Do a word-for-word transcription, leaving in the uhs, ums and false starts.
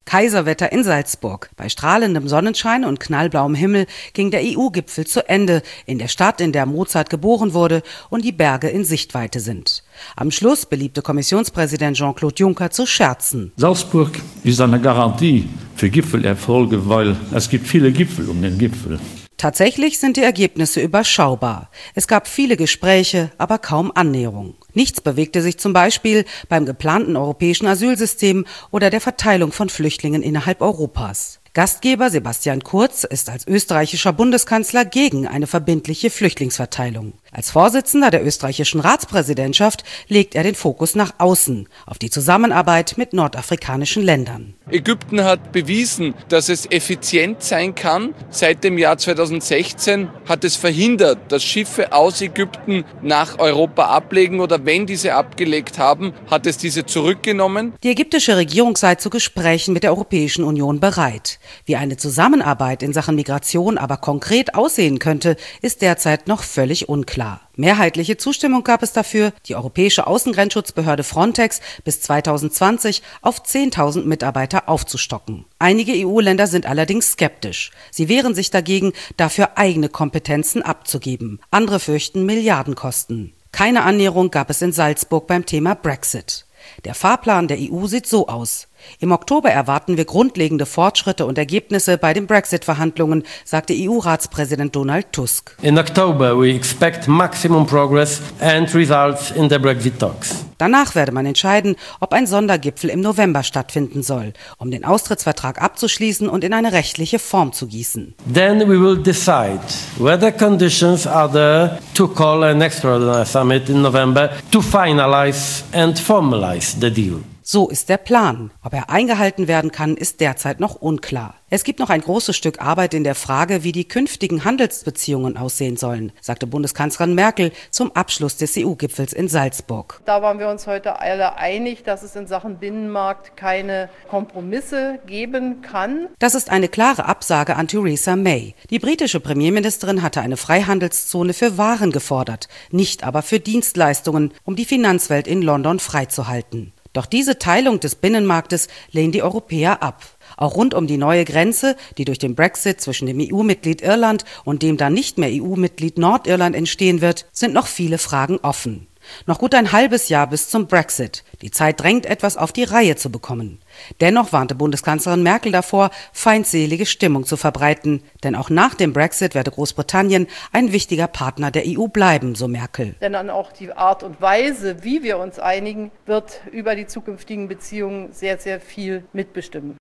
Kaiserwetter in Salzburg. Bei strahlendem Sonnenschein und knallblauem Himmel ging der E U-Gipfel zu Ende, in der Stadt, in der Mozart geboren wurde und die Berge in Sichtweite sind. Am Schluss beliebte Kommissionspräsident Jean-Claude Juncker zu scherzen. Salzburg ist eine Garantie für Gipfelerfolge, weil es gibt viele Gipfel um den Gipfel. Tatsächlich sind die Ergebnisse überschaubar. Es gab viele Gespräche, aber kaum Annäherung. Nichts bewegte sich zum Beispiel beim geplanten europäischen Asylsystem oder der Verteilung von Flüchtlingen innerhalb Europas. Gastgeber Sebastian Kurz ist als österreichischer Bundeskanzler gegen eine verbindliche Flüchtlingsverteilung. Als Vorsitzender der österreichischen Ratspräsidentschaft legt er den Fokus nach außen, auf die Zusammenarbeit mit nordafrikanischen Ländern. Ägypten hat bewiesen, dass es effizient sein kann. Seit dem Jahr zweitausendsechzehn hat es verhindert, dass Schiffe aus Ägypten nach Europa ablegen oder wenn diese abgelegt haben, hat es diese zurückgenommen. Die ägyptische Regierung sei zu Gesprächen mit der Europäischen Union bereit. Wie eine Zusammenarbeit in Sachen Migration aber konkret aussehen könnte, ist derzeit noch völlig unklar. Mehrheitliche Zustimmung gab es dafür, die europäische Außengrenzschutzbehörde Frontex bis zweitausendzwanzig auf zehntausend Mitarbeiter aufzustocken. Einige E U-Länder sind allerdings skeptisch. Sie wehren sich dagegen, dafür eigene Kompetenzen abzugeben. Andere fürchten Milliardenkosten. Keine Annäherung gab es in Salzburg beim Thema Brexit. Der Fahrplan der E U sieht so aus. Im Oktober erwarten wir grundlegende Fortschritte und Ergebnisse bei den Brexit-Verhandlungen, sagte E U-Ratspräsident Donald Tusk. In October we expect maximum progress and results in the Brexit talks. Danach werde man entscheiden, ob ein Sondergipfel im November stattfinden soll, um den Austrittsvertrag abzuschließen und in eine rechtliche Form zu gießen. Then we will decide whether conditions are there to call an extraordinary summit in November to finalize and formalize the deal. So ist der Plan. Ob er eingehalten werden kann, ist derzeit noch unklar. Es gibt noch ein großes Stück Arbeit in der Frage, wie die künftigen Handelsbeziehungen aussehen sollen, sagte Bundeskanzlerin Merkel zum Abschluss des E U-Gipfels in Salzburg. Da waren wir uns heute alle einig, dass es in Sachen Binnenmarkt keine Kompromisse geben kann. Das ist eine klare Absage an Theresa May. Die britische Premierministerin hatte eine Freihandelszone für Waren gefordert, nicht aber für Dienstleistungen, um die Finanzwelt in London freizuhalten. Doch diese Teilung des Binnenmarktes lehnen die Europäer ab. Auch rund um die neue Grenze, die durch den Brexit zwischen dem E U-Mitglied Irland und dem dann nicht mehr E U-Mitglied Nordirland entstehen wird, sind noch viele Fragen offen. Noch gut ein halbes Jahr bis zum Brexit. Die Zeit drängt, etwas auf die Reihe zu bekommen. Dennoch warnte Bundeskanzlerin Merkel davor, feindselige Stimmung zu verbreiten. Denn auch nach dem Brexit werde Großbritannien ein wichtiger Partner der E U bleiben, so Merkel. Denn dann auch die Art und Weise, wie wir uns einigen, wird über die zukünftigen Beziehungen sehr, sehr viel mitbestimmen.